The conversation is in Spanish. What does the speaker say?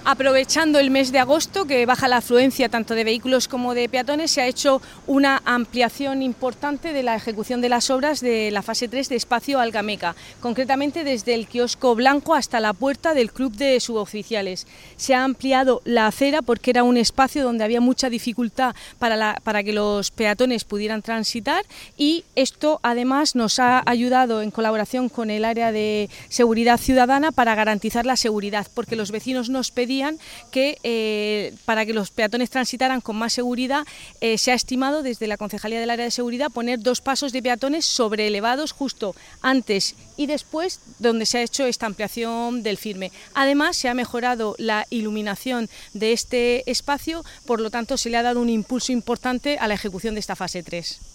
Aprovechando el mes de agosto, que baja la afluencia tanto de vehículos como de peatones, se ha hecho una ampliación importante de la ejecución de las obras de la fase 3 de Espacio Algameca, concretamente desde el kiosco blanco hasta la puerta del club de suboficiales. Se ha ampliado la acera porque era un espacio donde había mucha dificultad para que los peatones pudieran transitar, y esto además nos ha ayudado en colaboración con el área de seguridad ciudadana para garantizar la seguridad, porque los vecinos nos pedían que para que los peatones transitaran con más seguridad, se ha estimado desde la Concejalía del Área de Seguridad poner 2 pasos de peatones sobreelevados justo antes y después, donde se ha hecho esta ampliación del firme. Además, se ha mejorado la iluminación de este espacio, por lo tanto se le ha dado un impulso importante a la ejecución de esta fase 3.